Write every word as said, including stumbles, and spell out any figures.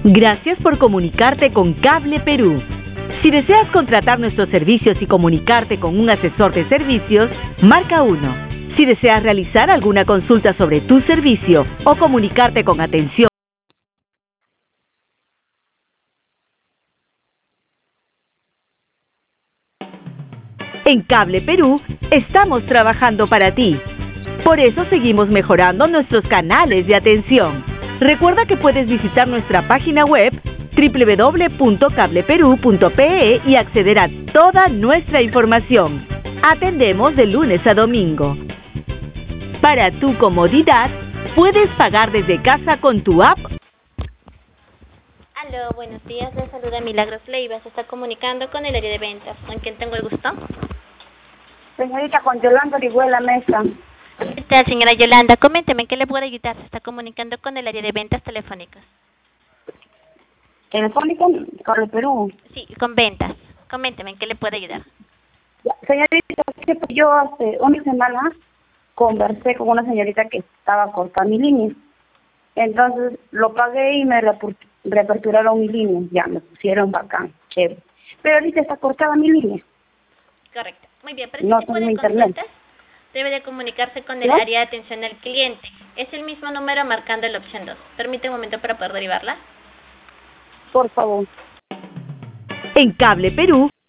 Gracias por comunicarte con Cable Perú. Si deseas contratar nuestros servicios y comunicarte con un asesor de servicios, marca uno. Si deseas realizar alguna consulta sobre tu servicio o comunicarte con atención, en Cable Perú estamos trabajando para ti. Por eso seguimos mejorando nuestros canales de atención. Recuerda que puedes visitar nuestra página web doble u doble u doble u punto cable perú punto pe e y acceder a toda nuestra información. Atendemos de lunes a domingo. Para tu comodidad, puedes pagar desde casa con tu app. Aló, buenos días, les saluda Milagros Leiva, se está comunicando con el área de ventas. ¿Con quién tengo el gusto? Señorita, con Yolanda Orihuela Mesa. ¿Qué tal, señora Yolanda? Coménteme, ¿en qué le puedo ayudar? Se está comunicando con el área de ventas telefónicas. Telefónica, Cable Perú. Sí, con ventas. Coménteme, ¿en qué le puedo ayudar? Ya, señorita, yo hace una semana conversé con una señorita que estaba corta mi línea. Entonces lo pagué y me reaperturaron mi línea. Ya, me pusieron bacán, chévere. Pero ahorita está cortada mi línea. Correcto. Muy bien, pero no este tipo tengo de internet. consultas debe de comunicarse con el ¿No? área de atención al cliente. Es el mismo número marcando la opción dos. Permite un momento para poder derivarla. Por favor. En Cable Perú